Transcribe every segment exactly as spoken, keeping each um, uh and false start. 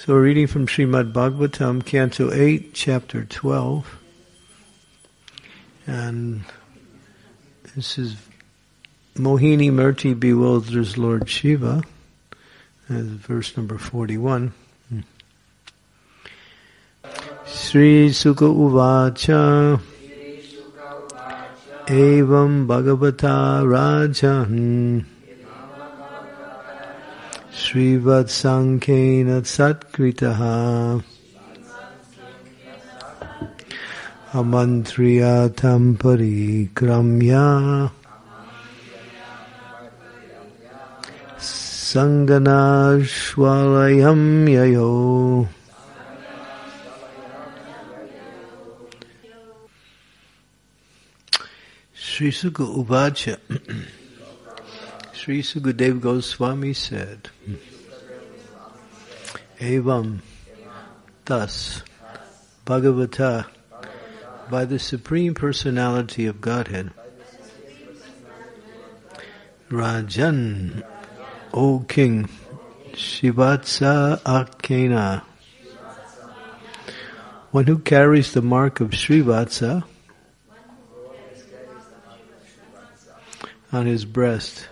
So we're reading from Srimad Bhagavatam, Canto eight, Chapter twelve. And this is Mohini Murti bewilders Lord Shiva, as verse number forty-one. Sri Sukha Uvacha Evam Bhagavata Rajan Srivat Sankena Satkritaha Amantriyatam Parikramya Sanganashwalayam Yayo. Sri Sukha Uvacha. Sri Sukadeva Goswami said, Evam, thus, Bhagavata, by the Supreme Personality of Godhead, Rajan, O King, Shivatsa Akena, one who carries the mark of Srivatsa on his breast.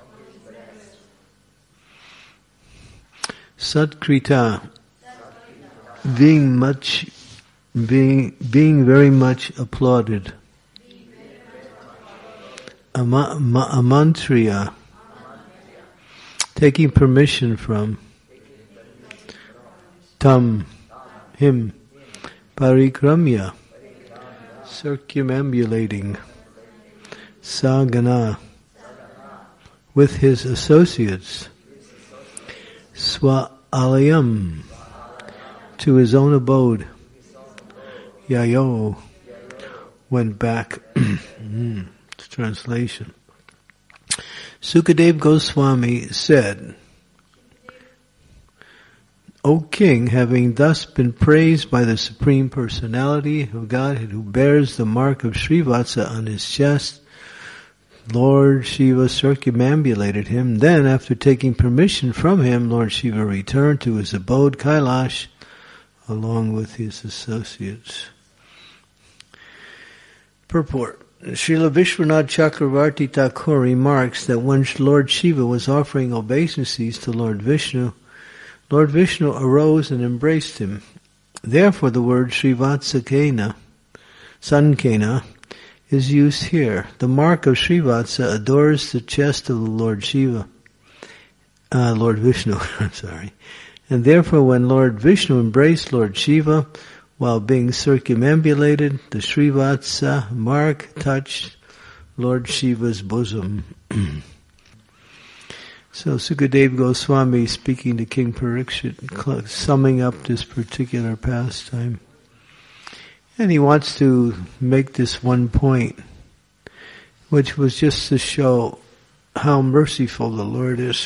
Satkrita, being much, being being very much applauded. Ama, ma, amantriya, taking permission from. Tam, him. Parikramya, circumambulating. Sagana, with his associates. Swa alayam, to his own abode. Yayo, went back. Translation. Sukadeva Goswami said, O King, having thus been praised by the Supreme Personality of Godhead who bears the mark of Srivatsa on his chest, Lord Shiva circumambulated him. Then, after taking permission from him, Lord Shiva returned to his abode, Kailash, along with his associates. Purport. Srila Vishwanath Chakravarti Thakur remarks that when Lord Shiva was offering obeisances to Lord Vishnu, Lord Vishnu arose and embraced him. Therefore the word Srivatsakena, Sankena, is used here. The mark of Srivatsa adores the chest of the Lord Shiva, uh, Lord Vishnu, I'm sorry. And therefore when Lord Vishnu embraced Lord Shiva, while being circumambulated, the Srivatsa mark touched Lord Shiva's bosom. So Sukadeva Goswami speaking to King Parikshit, summing up this particular pastime. And he wants to make this one point, which was just to show how merciful the Lord is.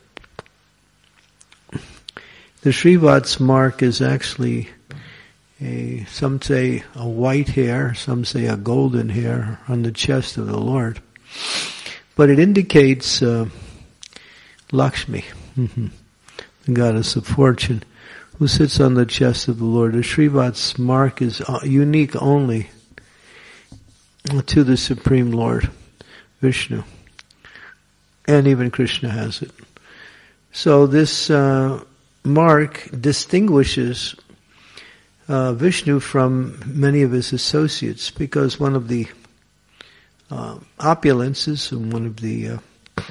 The Srivatsa mark is actually a, some say a white hair, some say a golden hair on the chest of the Lord. But it indicates uh, Lakshmi, the goddess of fortune, who sits on the chest of the Lord. The Srivatsa mark is unique only to the Supreme Lord, Vishnu. And even Krishna has it. So this uh, mark distinguishes uh, Vishnu from many of his associates, because one of the uh, opulences and one of the uh,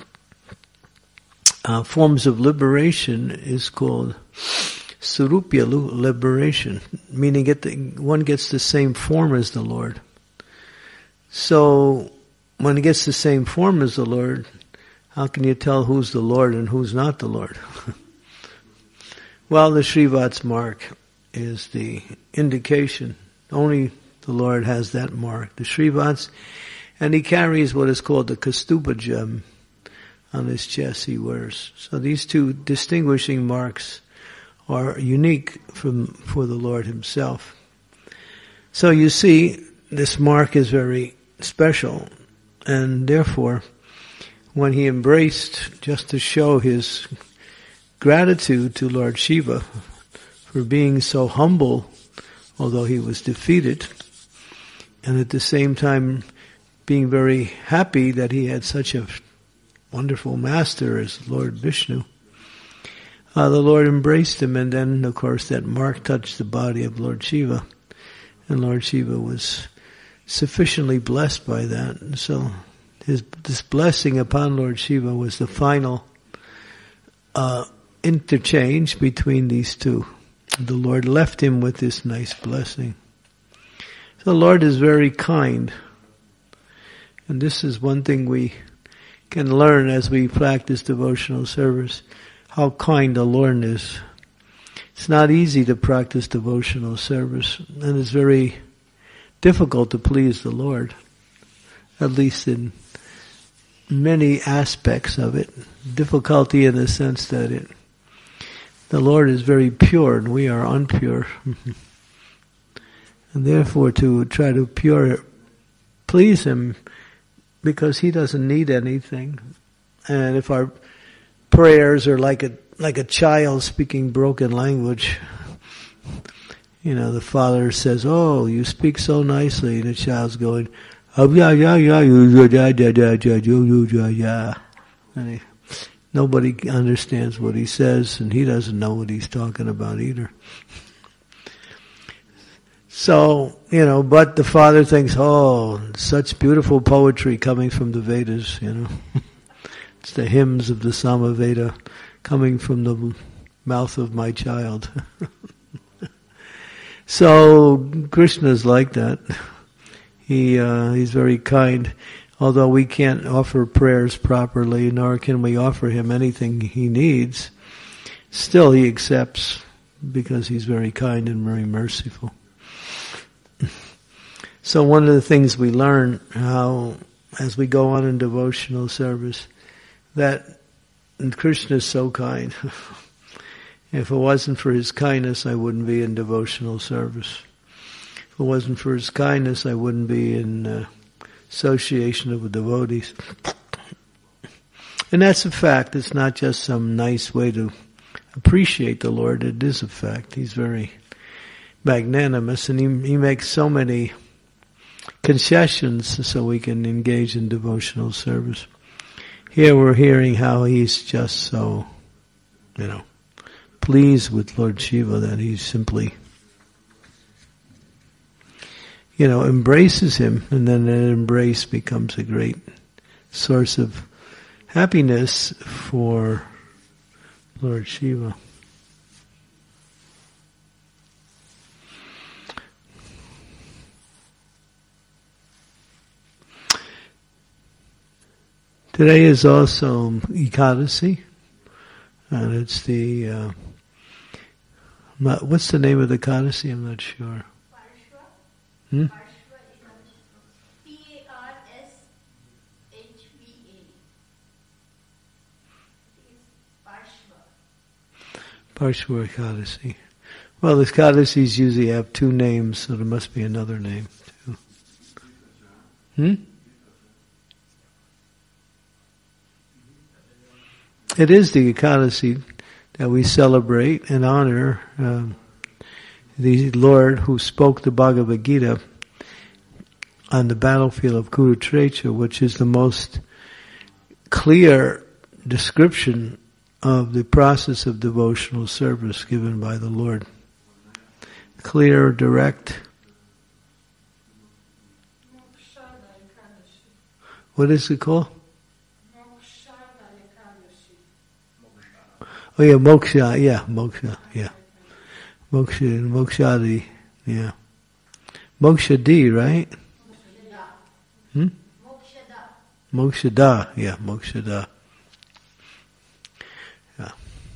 uh, forms of liberation is called Surupya liberation, meaning get the, one gets the same form as the Lord. So, when it gets the same form as the Lord, how can you tell who's the Lord and who's not the Lord? Well, the Srivatsa mark is the indication. Only the Lord has that mark, the Srivatsa, and he carries what is called the Kaustubha gem on his chest he wears. So these two distinguishing marks are unique from for the Lord himself. So you see, this mark is very special, and therefore, when he embraced, just to show his gratitude to Lord Shiva for being so humble, although he was defeated, and at the same time being very happy that he had such a wonderful master as Lord Vishnu. Uh, the Lord embraced him, and then, of course, that mark touched the body of Lord Shiva, and Lord Shiva was sufficiently blessed by that. And so his this blessing upon Lord Shiva was the final uh, interchange between these two. The Lord left him with this nice blessing. So the Lord is very kind, and this is one thing we can learn as we practice devotional service, how kind the Lord is. It's not easy to practice devotional service, and it's very difficult to please the Lord, at least in many aspects of it. Difficulty in the sense that it, the Lord is very pure and we are impure. And therefore to try to pure, please Him, because He doesn't need anything. And if our prayers are like a like a child speaking broken language, you know, the father says, "Oh, you speak so nicely," and the child's going, "Oh yeah, yeah, yeah, yeah, yeah, yeah, yeah," and he, nobody understands what he says, and he doesn't know what he's talking about either. So, you know, but the father thinks, "Oh, such beautiful poetry coming from the Vedas," you know. It's the hymns of the Samaveda coming from the mouth of my child. So Krishna's like that. He uh, he's very kind. Although we can't offer prayers properly, nor can we offer him anything he needs, still he accepts because he's very kind and very merciful. So one of the things we learn how, as we go on in devotional service, that Krishna is so kind. If it wasn't for His kindness, I wouldn't be in devotional service. If it wasn't for His kindness, I wouldn't be in uh, association with devotees. And that's a fact. It's not just some nice way to appreciate the Lord. It is a fact. He's very magnanimous, and He, he makes so many concessions so we can engage in devotional service. Here we're hearing how He's just so, you know, pleased with Lord Shiva that He simply, you know, embraces him, and then that embrace becomes a great source of happiness for Lord Shiva. Today is also Ekadasi, and it's the, uh, what's the name of the Ekadasi? I'm not sure. Parshva. Hmm? Parshva Ekadasi. P A R S H V A. It's Parshva. Parshva Ekadasi. Well, the Ekadasis usually have two names, so there must be another name too. Hmm? It is the Ekadasi that we celebrate and honor um, the Lord who spoke the Bhagavad Gita on the battlefield of Kurukshetra, which is the most clear description of the process of devotional service given by the Lord. Clear, direct. What is it called? Oh yeah, moksha, yeah, moksha, yeah. Moksha, mokshadi, yeah. Mokshadi, right? Hmm? Mokshada. Mokshada, yeah, mokshada. Yeah.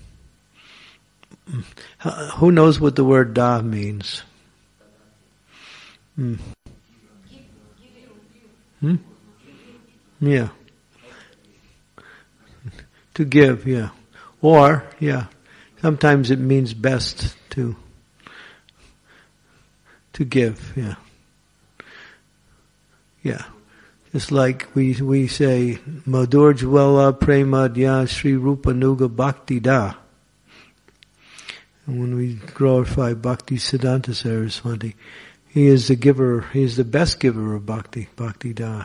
Who knows what the word da means? Hmm. Hmm? Yeah. To give, yeah. Or, yeah, sometimes it means best to to give, yeah. Yeah. Just like we we say, Madhur Jwala Prema Dhya Sri Rupa Nuga Bhakti Da. And when we glorify Bhakti Siddhanta Saraswati, he is the giver, he is the best giver of bhakti, Bhakti Da.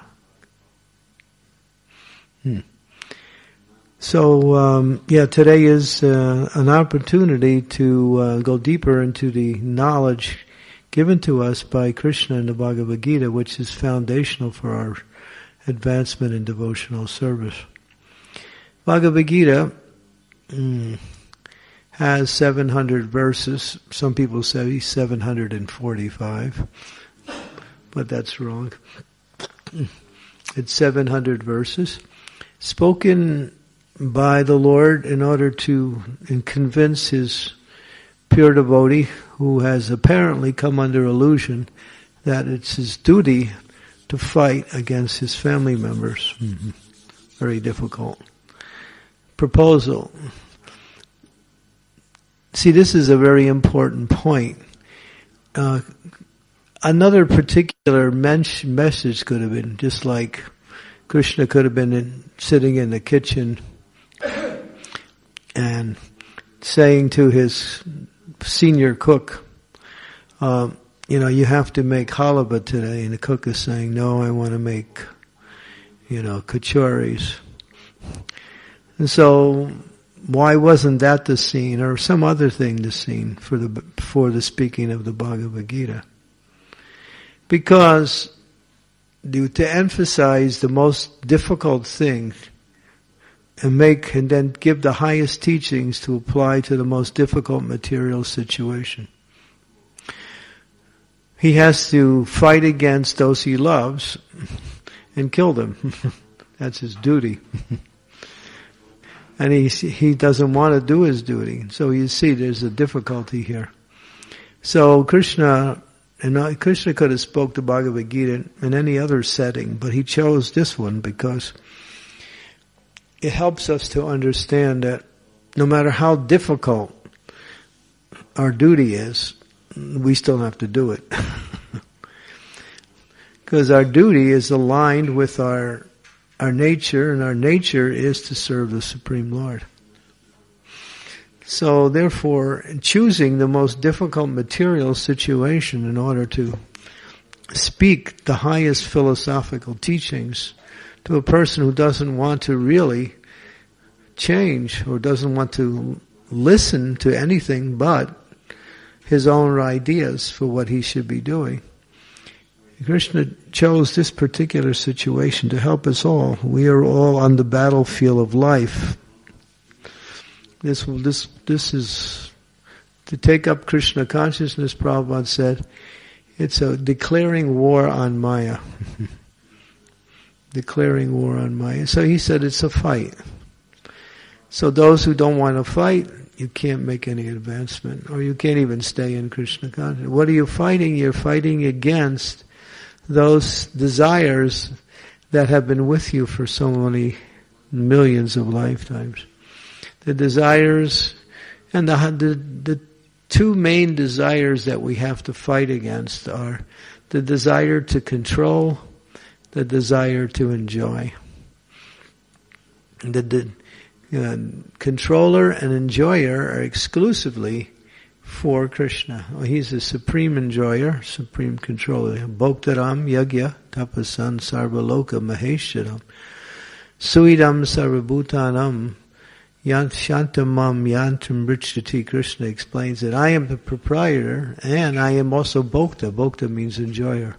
Hmm. So, um, yeah, today is uh, an opportunity to uh, go deeper into the knowledge given to us by Krishna in the Bhagavad Gita, which is foundational for our advancement in devotional service. Bhagavad Gita mm, has seven hundred verses. Some people say seven hundred forty-five, but that's wrong. It's seven hundred verses, spoken by the Lord in order to convince his pure devotee who has apparently come under illusion that it's his duty to fight against his family members. Mm-hmm. Very difficult. Proposal. See, this is a very important point. Uh, another particular men- message could have been just like Krishna could have been in, sitting in the kitchen and saying to his senior cook, uh, you know, you have to make halva today. And the cook is saying, no, I want to make, you know, kachoris. And so, why wasn't that the scene, or some other thing the scene for the for the speaking of the Bhagavad Gita? Because to emphasize the most difficult thing and make and then give the highest teachings to apply to the most difficult material situation. He has to fight against those he loves and kill them. That's his duty. And he he doesn't want to do his duty. So you see there's a difficulty here. So Krishna, and Krishna could have spoke the Bhagavad Gita in any other setting, but he chose this one because it helps us to understand that no matter how difficult our duty is, we still have to do it. Because our duty is aligned with our our nature, and our nature is to serve the Supreme Lord. So therefore, choosing the most difficult material situation in order to speak the highest philosophical teachings to a person who doesn't want to really change or doesn't want to listen to anything but his own ideas for what he should be doing. Krishna chose this particular situation to help us all. We are all on the battlefield of life. This this this is to take up Krishna consciousness. Prabhupada said, it's a declaring war on Maya. Declaring war on Maya. So he said it's a fight. So those who don't want to fight, you can't make any advancement, or you can't even stay in Krishna consciousness. What are you fighting? You're fighting against those desires that have been with you for so many millions of lifetimes. The desires, and the, the, the two main desires that we have to fight against are the desire to control, the desire to enjoy. The, the uh, controller and enjoyer are exclusively for Krishna. Well, he's the supreme enjoyer, supreme controller. Bhoktaram yagya tapasan sarvaloka mahesharam suidam sarvabhutanam Shantamam yantam brichdati. Krishna explains that I am the proprietor and I am also Bhokta. Bhokta means enjoyer.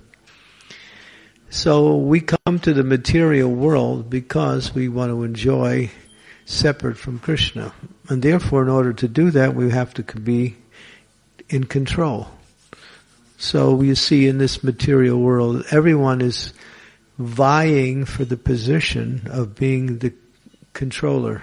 So we come to the material world because we want to enjoy separate from Krishna. And therefore, in order to do that, we have to be in control. So you see in this material world, everyone is vying for the position of being the controller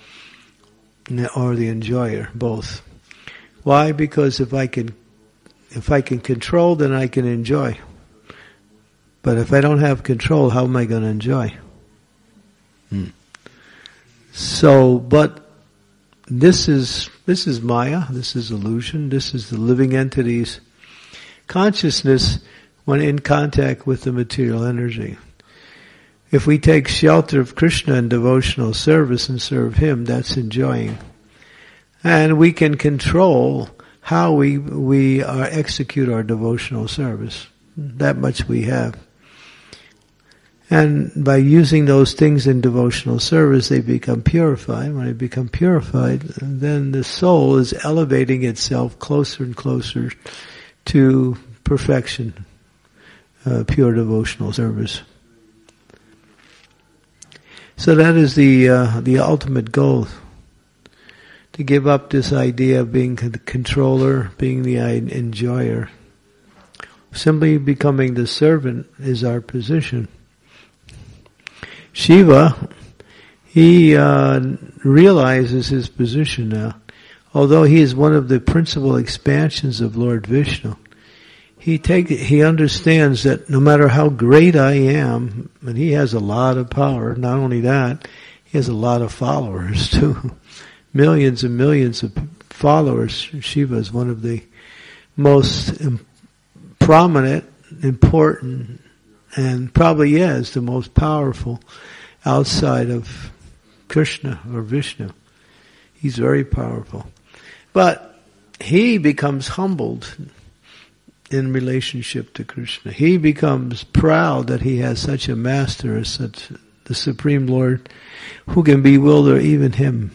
or the enjoyer, both. Why? Because if I can, if I can control, then I can enjoy. But if I don't have control, how am I going to enjoy? Hmm. So, but this is this is Maya. This is illusion. This is the living entity's consciousness when in contact with the material energy. If we take shelter of Krishna in devotional service and serve Him, that's enjoying. And we can control how we we uh, execute our devotional service. That much we have. And by using those things in devotional service, they become purified. When they become purified, then the soul is elevating itself closer and closer to perfection, uh, pure devotional service. So that is the uh, the ultimate goal. To give up this idea of being the controller, being the enjoyer. Simply becoming the servant is our position. Shiva, he uh, realizes his position now. Although he is one of the principal expansions of Lord Vishnu, he take he understands that no matter how great I am, and he has a lot of power, not only that, he has a lot of followers too. Millions and millions of followers. Shiva is one of the most prominent, important, and probably is the most powerful outside of Krishna or Vishnu. He's very powerful. But he becomes humbled in relationship to Krishna. He becomes proud that he has such a master as such the Supreme Lord who can bewilder even him.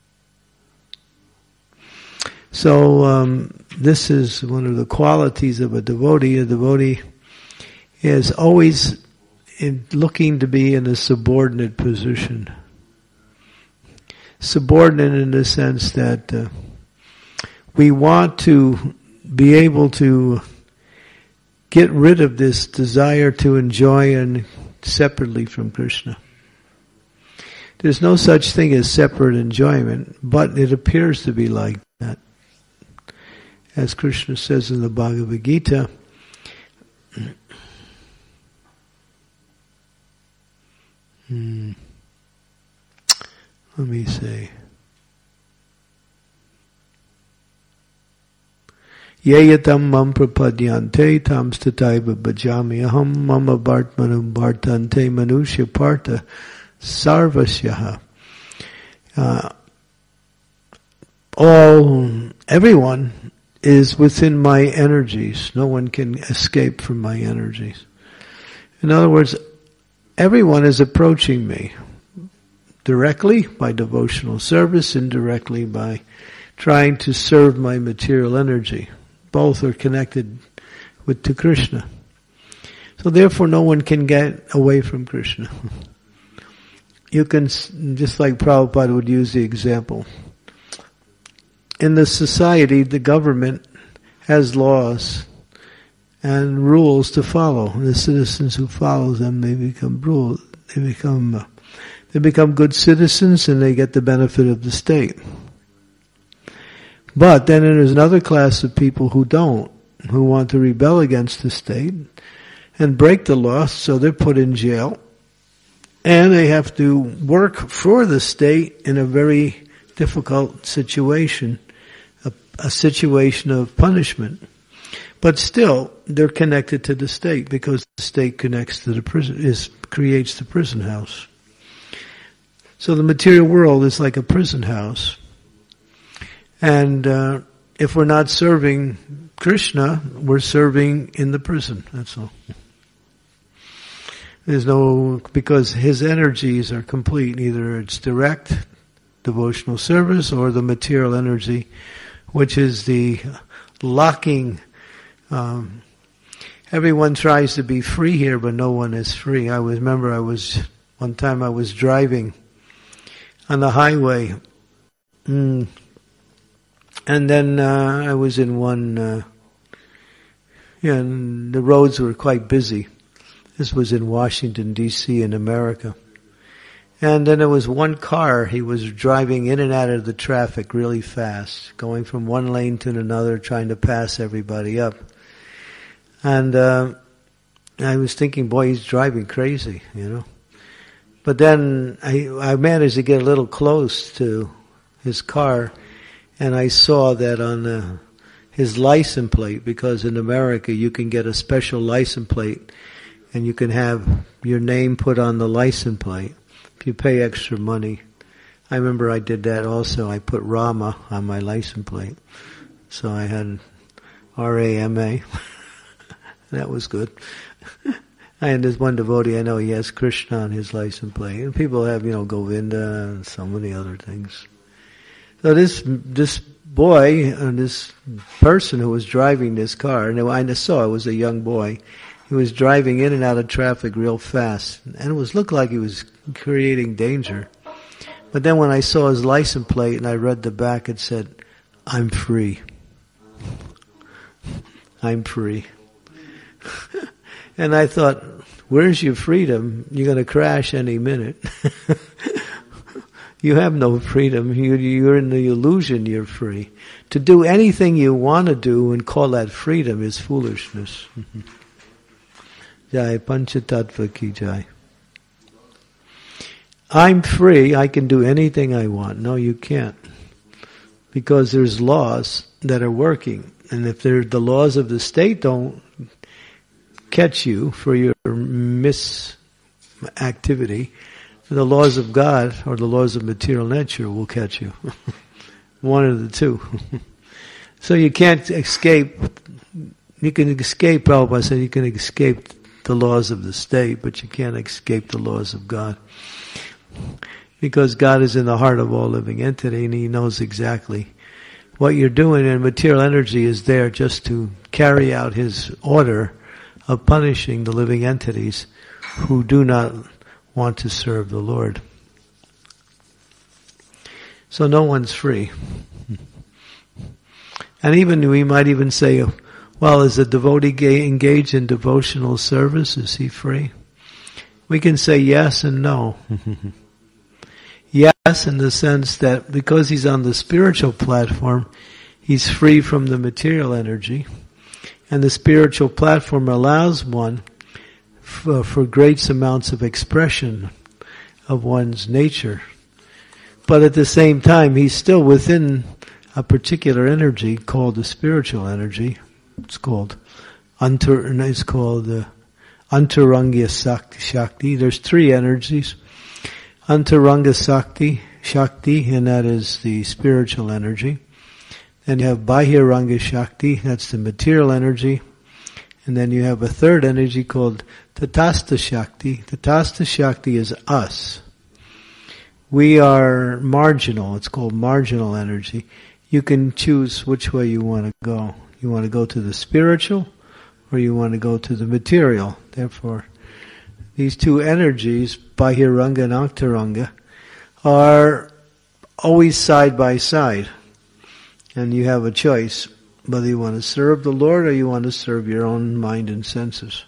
So um, this is one of the qualities of a devotee. A devotee is always in looking to be in a subordinate position. Subordinate in the sense that uh, we want to be able to get rid of this desire to enjoy and separately from Krishna. There's no such thing as separate enjoyment, but it appears to be like that. As Krishna says in the Bhagavad Gita, hmm, let me say, Yeyatam mam prapadyante tam stataiva bhajami aham mama bhartmanam bhartante manushya partha sarvasyaha. Uh, all, everyone is within my energies. No one can escape from my energies. In other words, everyone is approaching me directly by devotional service, indirectly by trying to serve my material energy. Both are connected with to Krishna. So therefore no one can get away from Krishna. You can, just like Prabhupada would use the example, in the society, the government has laws and rules to follow. And the citizens who follow them, they become rule. They become uh, they become good citizens, and they get the benefit of the state. But then there's another class of people who don't, who want to rebel against the state and break the law, so they're put in jail, and they have to work for the state in a very difficult situation. A situation of punishment. But still, they're connected to the state because the state connects to the prison, is, creates the prison house. So the material world is like a prison house. And uh, if we're not serving Krishna, we're serving in the prison, that's all. There's no, because his energies are complete. Either it's direct devotional service or the material energy, which is the locking. Um, everyone tries to be free here, but no one is free. I was, remember I was, one time I was driving on the highway, mm, and then uh, I was in one, uh, yeah, and the roads were quite busy. This was in Washington, D C in America. And then there was one car, he was driving in and out of the traffic really fast, going from one lane to another, trying to pass everybody up. And uh, I was thinking, boy, he's driving crazy, you know. But then I, I managed to get a little close to his car, and I saw that on the, his license plate, because in America you can get a special license plate, and you can have your name put on the license plate. You pay extra money I remember I did that also. I put Rama on my license plate. So I had R A M A. That was good. And there's one devotee I know, he has Krishna on his license plate. And people have, you know, Govinda and so many other things. So this this boy, and this person who was driving this car, and I saw it was a young boy, he was driving in and out of traffic real fast. And it was looked like he was creating danger. But then when I saw his license plate and I read the back, it said, "I'm free. I'm free." And I thought, where's your freedom? You're going to crash any minute. You have no freedom. You, you're in the illusion you're free. To do anything you want to do and call that freedom is foolishness. Jai Panchatattva ki jai. I'm free, I can do anything I want. No, you can't. Because there's laws that are working. And if the laws of the state don't catch you for your misactivity, the laws of God or the laws of material nature will catch you. One of the two. So you can't escape. You can escape, Prabhupada said, you can escape the laws of the state, but you can't escape the laws of God. Because God is in the heart of all living entity and He knows exactly what you're doing, and material energy is there just to carry out His order of punishing the living entities who do not want to serve the Lord. So no one's free. And even we might even say, well, is a devotee engaged in devotional service? Is he free? We can say yes and no. Yes, in the sense that because he's on the spiritual platform, he's free from the material energy. And the spiritual platform allows one for, for great amounts of expression of one's nature. But at the same time, he's still within a particular energy called the spiritual energy. It's called antar, it's called uh, Antaranga Shakti. There's three energies. Antaranga Shakti, Shakti, and that is the spiritual energy. Then you have Bahiranga Shakti, that's the material energy. And then you have a third energy called Tatastha Shakti. Tatastha Shakti is us. We are marginal, it's called marginal energy. You can choose which way you want to go. You want to go to the spiritual, or you want to go to the material. Therefore, these two energies, Bahiranga and Antaranga, are always side by side. And you have a choice whether you want to serve the Lord or you want to serve your own mind and senses.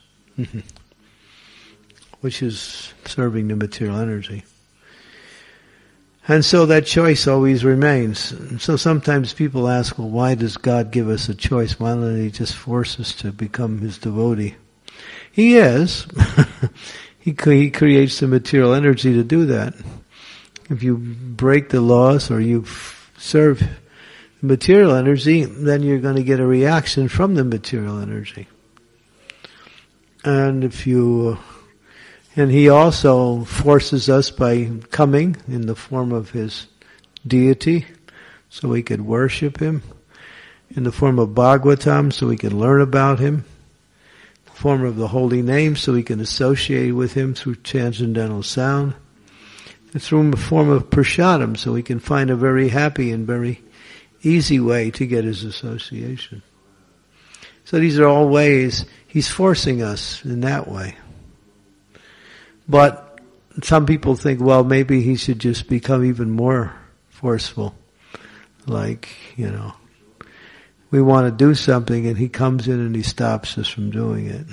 Which is serving the material energy. And so that choice always remains. And so sometimes people ask, well, why does God give us a choice? Why don't He just force us to become His devotee? He is. he, he creates the material energy to do that. If you break the laws or you f- serve the material energy, then you're going to get a reaction from the material energy. And if you... And He also forces us by coming in the form of His deity, so we could worship Him, in the form of Bhagavatam, so we can learn about Him, in the form of the holy name, so we can associate with Him through transcendental sound, and through the form of prasadam, so we can find a very happy and very easy way to get His association. So these are all ways He's forcing us in that way. But some people think, well, maybe He should just become even more forceful. Like, you know, we want to do something and He comes in and He stops us from doing it.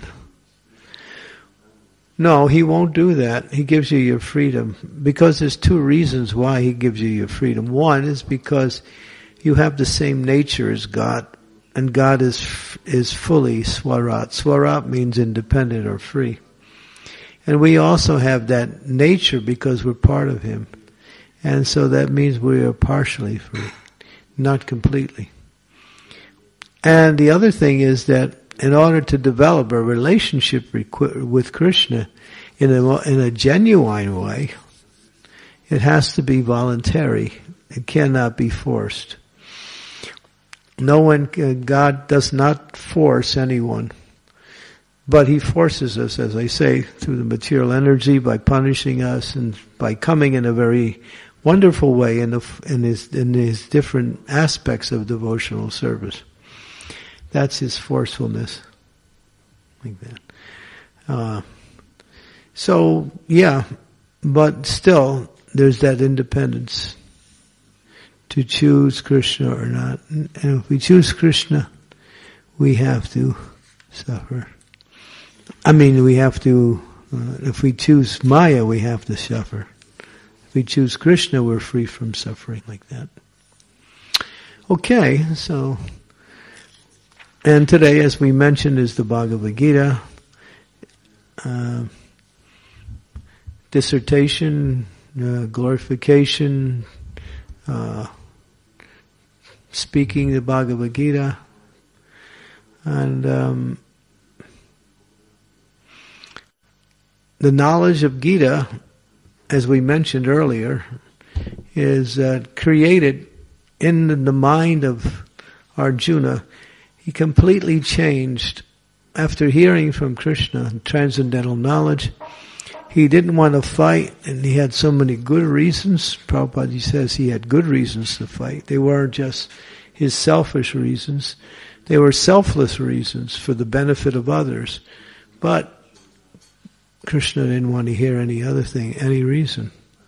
No, He won't do that. He gives you your freedom. Because there's two reasons why He gives you your freedom. One is because you have the same nature as God. And God is is fully swarat. Swarat means independent or free. And we also have that nature because we're part of Him. And so that means we are partially free, not completely. And the other thing is that in order to develop a relationship with Krishna in a, in a genuine way, It has to be voluntary. It cannot be forced. No one, God does not force anyone. But He forces us, as I say, through the material energy, by punishing us, and by coming in a very wonderful way in, the, in, his, in his different aspects of devotional service. That's His forcefulness. Like that. Uh, so, yeah, but still, there's that independence to choose Krishna or not. And if we choose Krishna, we have to suffer. I mean, we have to, uh, if we choose Maya, we have to suffer. If we choose Krishna, we're free from suffering like that. Okay, so, and today, as we mentioned, is the Bhagavad Gita. Uh, dissertation, uh, glorification, uh, speaking the Bhagavad Gita, and um, the knowledge of Gita, as we mentioned earlier, is uh, created in the mind of Arjuna. He completely changed after hearing from Krishna, transcendental knowledge. He didn't want to fight, and he had so many good reasons. Prabhupada says he had good reasons to fight. They weren't just his selfish reasons. They were selfless reasons for the benefit of others. But Krishna didn't want to hear any other thing, any reason.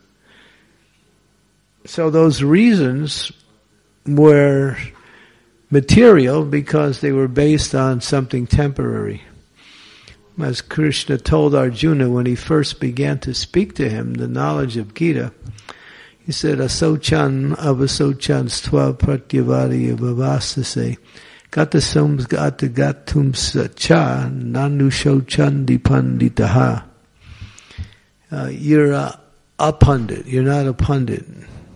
So those reasons were material because they were based on something temporary. As Krishna told Arjuna when he first began to speak to him the knowledge of Gita, he said, Asochan avasochan stva pratyavadi avavastase gatasum gatagatum sacha nanusochan dipanditaha. Uh, you're a, a pundit. You're not a pundit.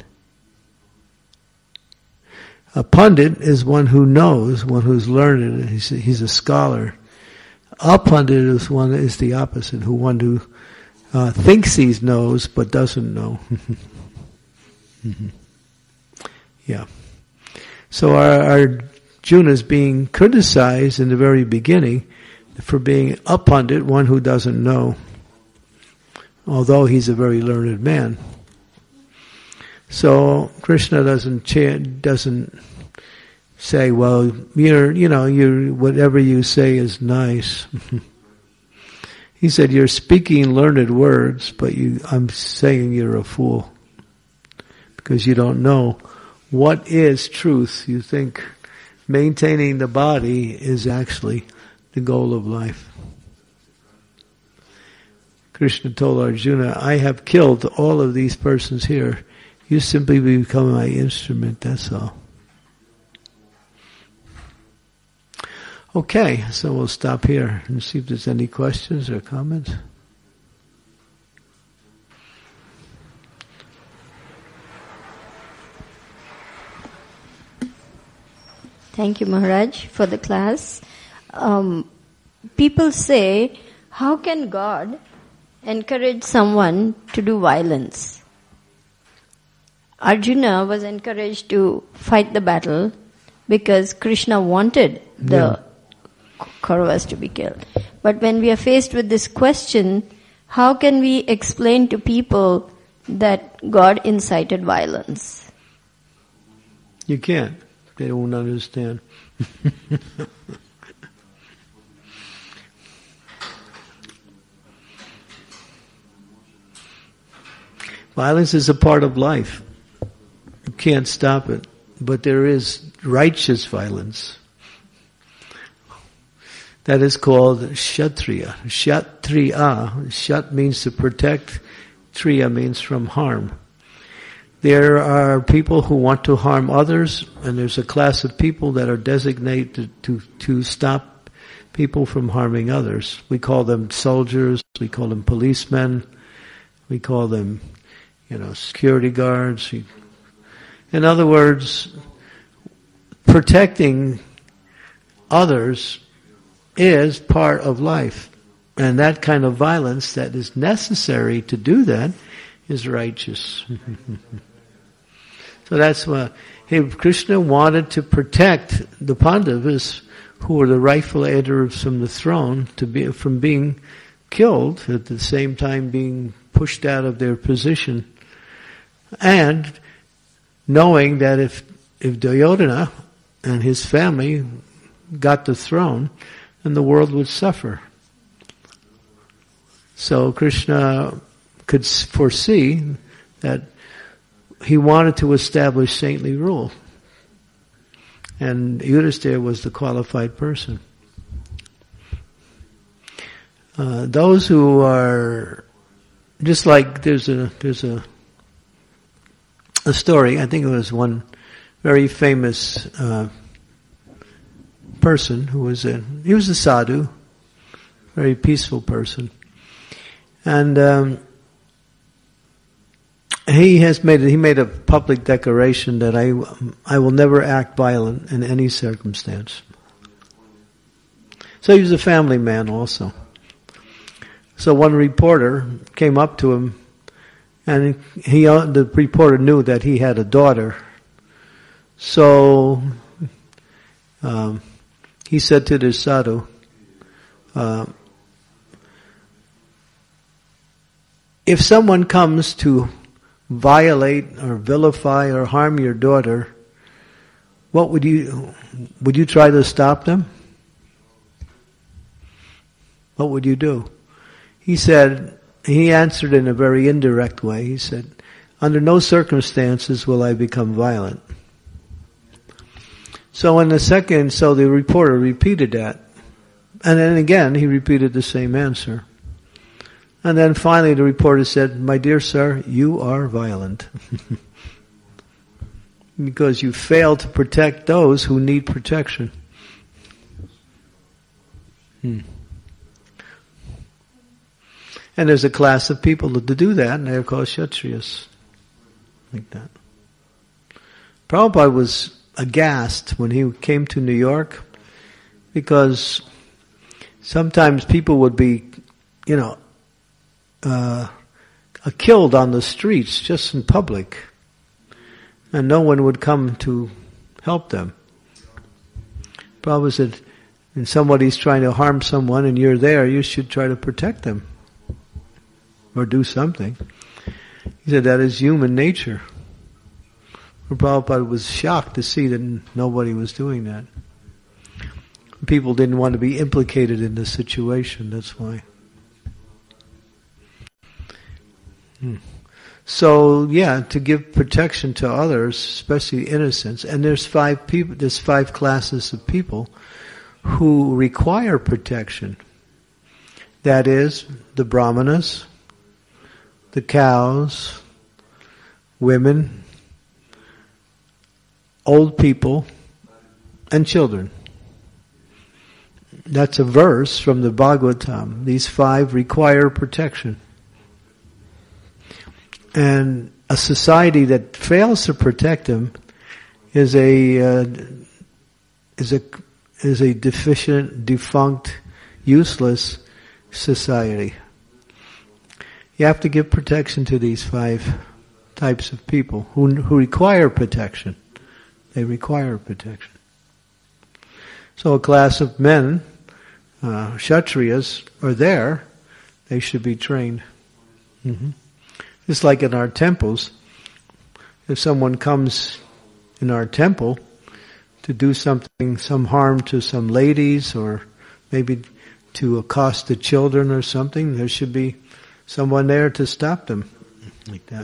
A pundit is one who knows, one who's learned. He's a, he's a scholar. A pundit is one is the opposite, who one who uh, thinks he knows but doesn't know. mm-hmm. Yeah. So our, our Arjuna is being criticized in the very beginning for being a pundit, one who doesn't know, although he's a very learned man. So Krishna doesn't chant, doesn't say, well, you're, you know, you whatever you say is nice. He said, you're speaking learned words, but you, I'm saying you're a fool because you don't know what is truth. You think maintaining the body is actually the goal of life. Krishna told Arjuna, I have killed all of these persons here. You simply become my instrument, that's all. Okay, so we'll stop here and see if there's any questions or comments. Thank you, Maharaj, for the class. Um, people say, how can God encourage someone to do violence? Arjuna was encouraged to fight the battle because Krishna wanted the yeah. Kauravas to be killed. But when we are faced with this question, how can we explain to people that God incited violence? You can't. They won't understand. Violence is a part of life. You can't stop it. But there is righteous violence. That is called Kshatriya. Kshatriya. Shat means to protect. Triya means from harm. There are people who want to harm others, and there's a class of people that are designated to, to stop people from harming others. We call them soldiers, we call them policemen, we call them, you know, security guards. In other words, protecting others is part of life. And that kind of violence that is necessary to do that is righteous. So that's why hey, Krishna wanted to protect the Pandavas, who were the rightful heirs from the throne, to be from being killed, at the same time being pushed out of their position, and knowing that if if Duryodhana and his family got the throne, then the world would suffer. So Krishna could foresee that he wanted to establish saintly rule. And Yudhisthira was the qualified person. Uh, those who are, just like there's a, there's a, a story, I think it was one very famous, uh, person who was a, he was a sadhu, very peaceful person. And, um, he has made he made a public declaration that I I will never act violent in any circumstance. So he was a family man also. So one reporter came up to him, and he the reporter knew that he had a daughter. So um, he said to the sadhu, uh, if someone comes to violate or vilify or harm your daughter, what would you, would you try to stop them? What would you do? He said, he answered in a very indirect way. He said, under no circumstances will I become violent. So in the second, so the reporter repeated that. And then again, he repeated the same answer. And then finally the reporter said, my dear sir, you are violent. Because you fail to protect those who need protection. Hmm. And there's a class of people that do that, and they're called Kshatriyas. Like that. Prabhupada was aghast when he came to New York, because sometimes people would be, you know, Uh, killed on the streets, just in public, and no one would come to help them. Prabhupada said, when somebody's trying to harm someone and you're there, you should try to protect them or do something. He said that is human nature. Prabhupada was shocked to see that nobody was doing that. People didn't want to be implicated in the situation, that's why. Hmm. So yeah, to give protection to others, especially innocents, and there's five people, there's five classes of people who require protection. That is the brahmanas, the cows, women, old people, and children. That's a verse from the Bhagavatam. These five require protection. And a society that fails to protect them is a uh, is a is a deficient, defunct, useless society. You have to give protection to these five types of people who who require protection. They require protection. So a class of men, uh, Kshatriyas, are there. They should be trained. Mm-hmm. Just like in our temples, if someone comes in our temple to do something, some harm to some ladies, or maybe to accost the children or something, there should be someone there to stop them, like that.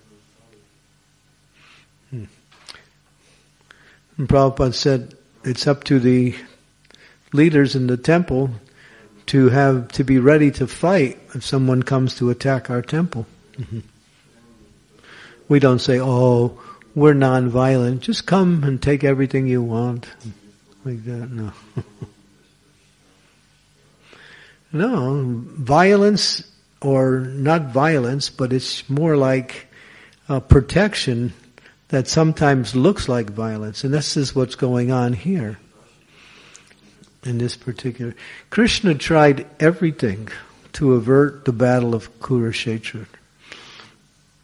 Hmm. And Prabhupada said it's up to the leaders in the temple to have to be ready to fight if someone comes to attack our temple. Mm-hmm. We don't say, oh, we're non-violent. Just come and take everything you want. Like that, no. No, violence, or not violence, but it's more like uh, protection that sometimes looks like violence. And this is what's going on here. In this particular... Krishna tried everything to avert the battle of Kurukshetra.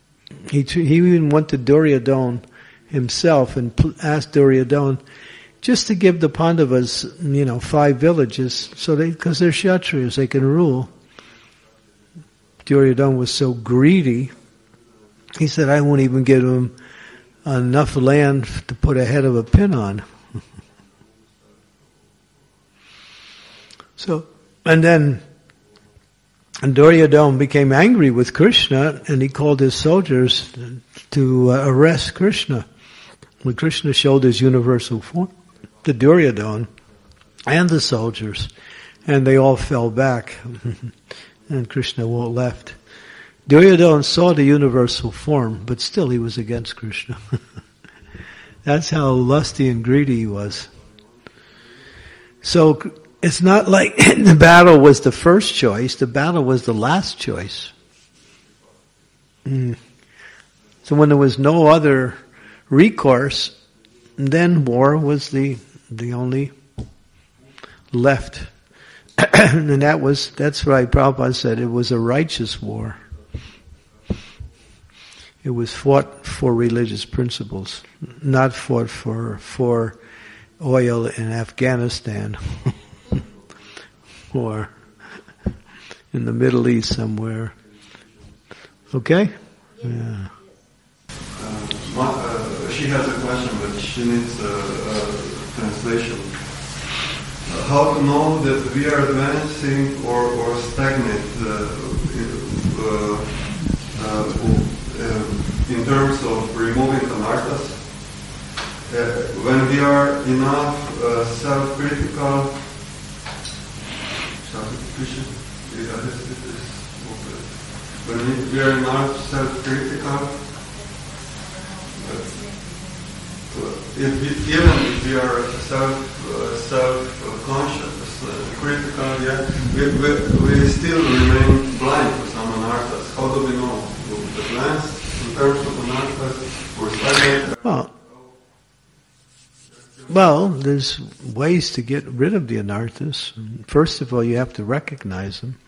He he even went to Duryodhana himself and asked Duryodhana just to give the Pandavas, you know, five villages, so they, because they're Kshatriyas, they can rule. Duryodhana was so greedy, he said, I won't even give him enough land to put a head of a pin on. So, and then and Duryodhana became angry with Krishna, and he called his soldiers to uh, arrest Krishna. When Krishna showed his universal form to Duryodhana and the soldiers, and they all fell back, and Krishna left. Duryodhana saw the universal form, but still he was against Krishna. That's how lusty and greedy he was. So it's not like the battle was the first choice, the battle was the last choice. Mm. So when there was no other recourse, then war was the the only left. And that was, that's why Prabhupada said it was a righteous war. It was fought for religious principles, not fought for for oil in Afghanistan or in the Middle East somewhere. Okay? Yeah. Uh, my, uh, she has a question, but she needs a, a translation. Uh, how to know that we are advancing or, or stagnant uh, uh, uh, in terms of removing anarthas? Uh, when we are enough uh, self-critical, when we, we are enough self-critical, uh, if we, even if we are self uh, self-conscious, uh, critical, yeah, we, we, we still remain blind to some anarthas. How do we know? The glance in terms of anarthas or stagnant? Well, well, there's ways to get rid of the anarthas. First of all, you have to recognize them.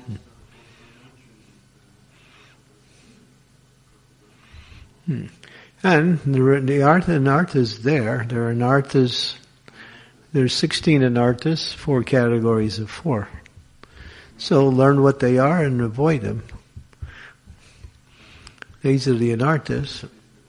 hmm. And the, the artha anartha is there. There are anarthas. There's sixteen anarthas, four categories of four. So learn what they are and avoid them. These are the anarthas.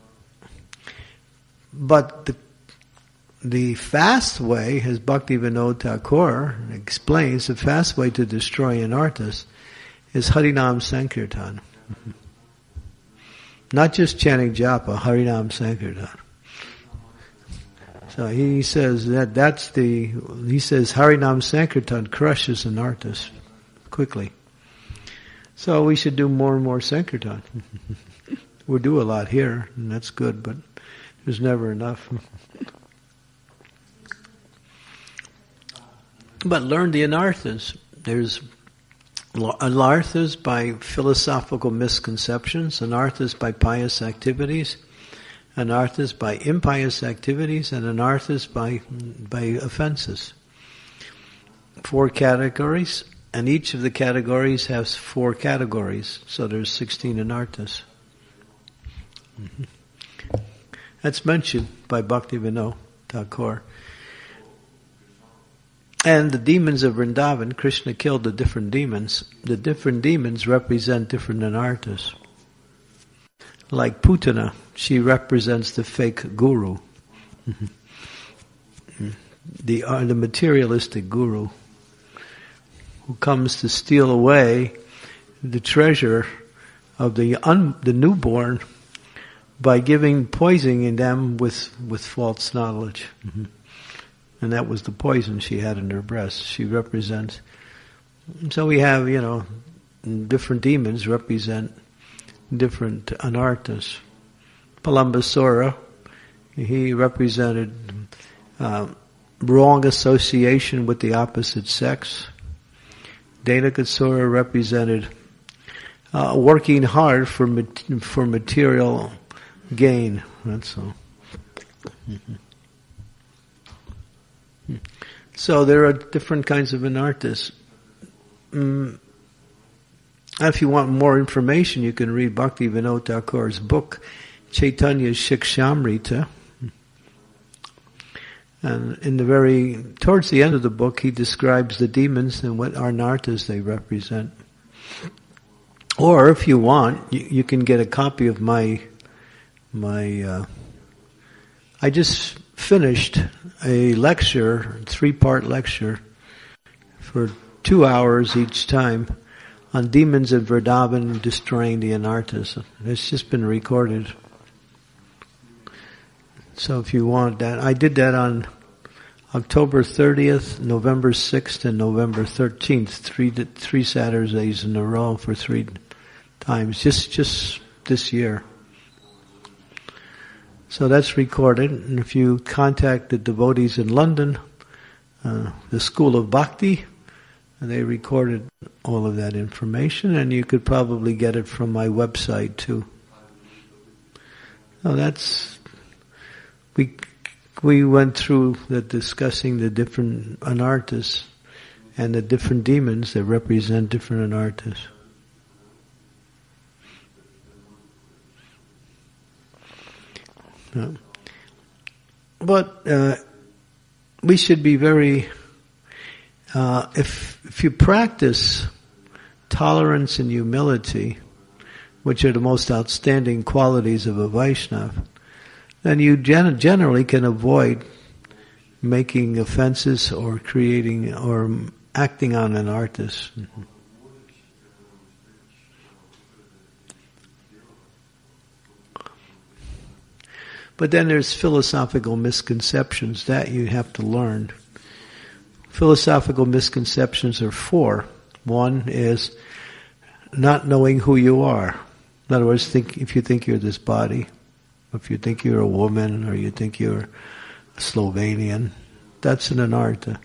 But the the fast way, as Bhaktivinoda Thakur explains, the fast way to destroy anarthas is Harinam Sankirtan. Not just chanting japa, Harinam Sankirtan. So he says that that's the, he says Harinam Sankirtan crushes anarthas quickly. So we should do more and more Sankirtan. We do a lot here, and that's good, but there's never enough. But learn the anarthas. There's anarthas by philosophical misconceptions, anarthas by pious activities, anarthas by impious activities, and anarthas by by offenses. Four categories, and each of the categories has four categories, so there's sixteen anarthas. Mm-hmm. That's mentioned by Bhaktivinoda Thakur. And the demons of Vrindavan, Krishna killed the different demons. The different demons represent different anarthas. Like Putana, she represents the fake guru, the uh, the materialistic guru, who comes to steal away the treasure of the un, the newborn by giving poisoning them with with false knowledge. Mm-hmm. And that was the poison she had in her breast. She represents. So we have, you know, different demons represent different anarthas. Palambasura, he represented uh, wrong association with the opposite sex. Denakasura represented uh, working hard for mat- for material gain. That's all. Mm-hmm. So there are different kinds of anarthas. Mm. if you want more information, you can read Bhakti Vinod Thakur's book, Chaitanya Shikshamrita. And in the very, towards the end of the book, he describes the demons and what anarthas they represent. Or if you want, you, you can get a copy of my, my, uh, I just finished a lecture, three-part lecture, for two hours each time, on demons in Vrindavan destroying the anarthas. It's just been recorded. So if you want that, I did that on October thirtieth, November sixth, and November thirteenth, three three Saturdays in a row for three times, just just this year. So that's recorded, and if you contact the devotees in London, uh, the School of Bhakti, and they recorded all of that information, and you could probably get it from my website too. So that's, we we went through the discussing the different anarthas and the different demons that represent different anarthas. No. But uh, we should be very, uh, if if you practice tolerance and humility, which are the most outstanding qualities of a Vaishnava, then you gen- generally can avoid making offenses or creating or acting on anarthas. Mm-hmm. But then there's philosophical misconceptions that you have to learn. Philosophical misconceptions are four. One is not knowing who you are. In other words, think if you think you're this body, if you think you're a woman, or you think you're a Slovenian, that's an anartha.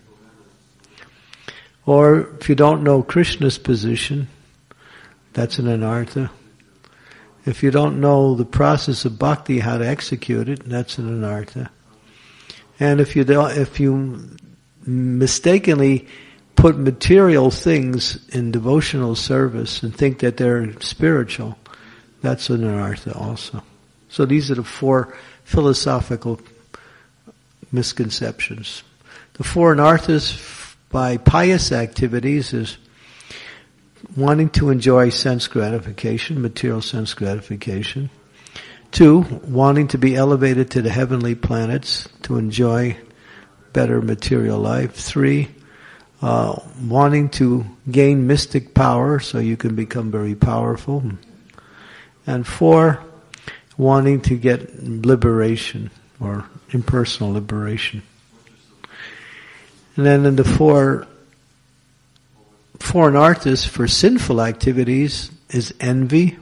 Or if you don't know Krishna's position, that's an anartha. If you don't know the process of bhakti, how to execute it, that's an anartha. And if you don't, if you mistakenly put material things in devotional service and think that they're spiritual, that's an anartha also. So these are the four philosophical misconceptions. The four anarthas by pious activities is wanting to enjoy sense gratification, material sense gratification. Two, wanting to be elevated to the heavenly planets to enjoy better material life. Three, uh, wanting to gain mystic power so you can become very powerful. And four, wanting to get liberation or impersonal liberation. And then in the four Four anarthas for sinful activities is envy,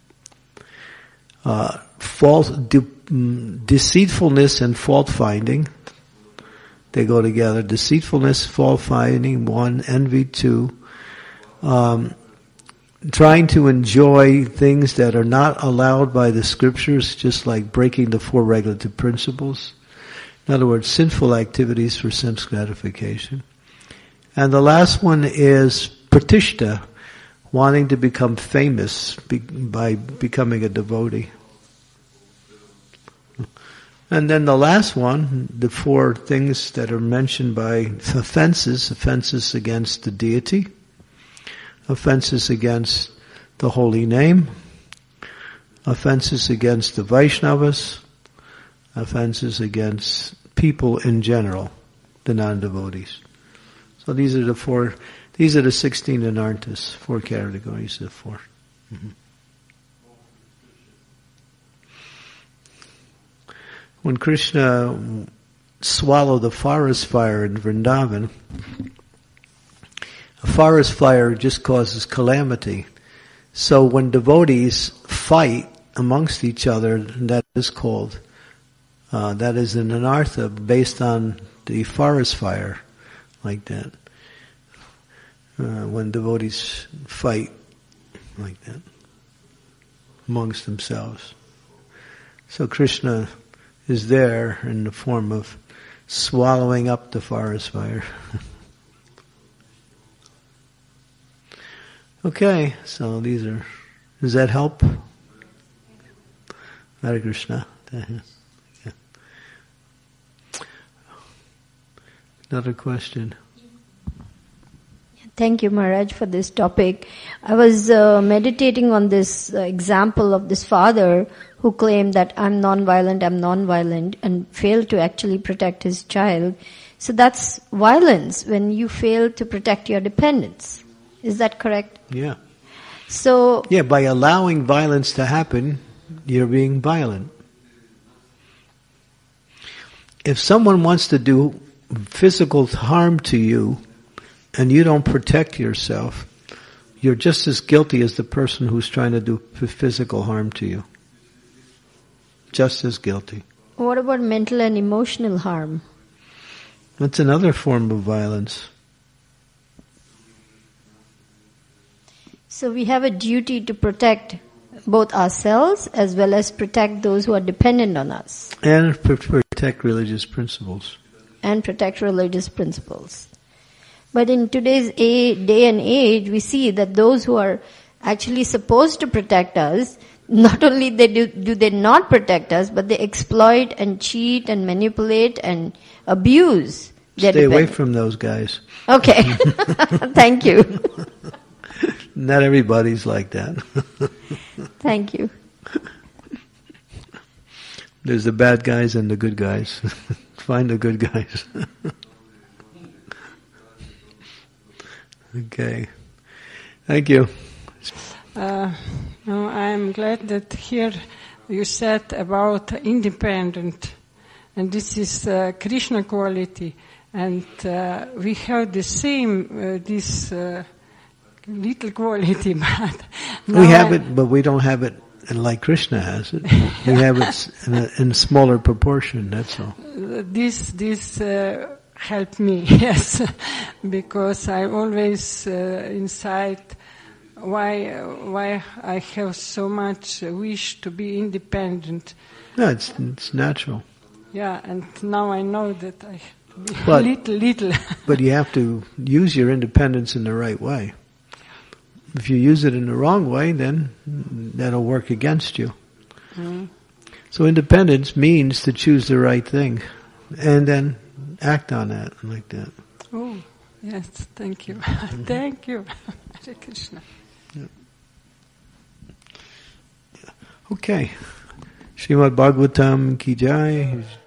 uh, false, de- deceitfulness and fault finding. They go together. Deceitfulness, fault finding, one. Envy, two. Um, trying to enjoy things that are not allowed by the scriptures, just like breaking the four regulative principles. In other words, sinful activities for sense gratification. And the last one is pratishta, wanting to become famous be, by becoming a devotee. And then the last one, the four things that are mentioned by offenses, offenses against the deity, offenses against the holy name, offenses against the Vaishnavas, offenses against people in general, the non-devotees. So these are the four, these are the sixteen anarthas, four categories of four. Mm-hmm. When Krishna swallowed the forest fire in Vrindavan, a forest fire just causes calamity. So when devotees fight amongst each other, that is called, uh, that is an anartha based on the forest fire. Like that. Uh, when devotees fight like that amongst themselves. So Krishna is there in the form of swallowing up the forest fire. Okay, so these are, does that help? Hare Krishna. Yeah. Another question. Thank you, Maharaj, for this topic. I was uh, meditating on this uh, example of this father who claimed that I'm non-violent, I'm non-violent, and failed to actually protect his child. So that's violence when you fail to protect your dependents. Is that correct? Yeah. So Yeah, by allowing violence to happen, you're being violent. If someone wants to do physical harm to you and you don't protect yourself, you're just as guilty as the person who's trying to do physical harm to you. Just as guilty. what about mental and emotional harm? That's another form of violence. So we have a duty to protect both ourselves as well as protect those who are dependent on us. And pr- protect religious principles. And protect religious principles. But in today's a- day and age, we see that those who are actually supposed to protect us, not only they do, do they not protect us, but they exploit and cheat and manipulate and abuse their Stay away dependents. from those guys. Okay. Thank you. Not everybody's like that. Thank you. There's the bad guys and the good guys. Find the good guys. Okay. Thank you. Uh, no, I'm glad that here you said about independent, and this is uh, Krishna quality, and uh, we have the same uh, this uh, little quality, but We have I- it, but we don't have it like Krishna has it. We have it in a, in a smaller proportion, that's all. This this uh, helped me, yes, because I always uh, inside why why I have so much wish to be independent. No, it's, it's natural. Yeah, and now I know that I have to be But- little little. But you have to use your independence in the right way. If you use it in the wrong way, then that'll work against you. Mm. So independence means to choose the right thing and then act on that like that. Oh, yes, thank you, thank you, Hare Krishna. Okay. Srimad Bhagavatam ki jai.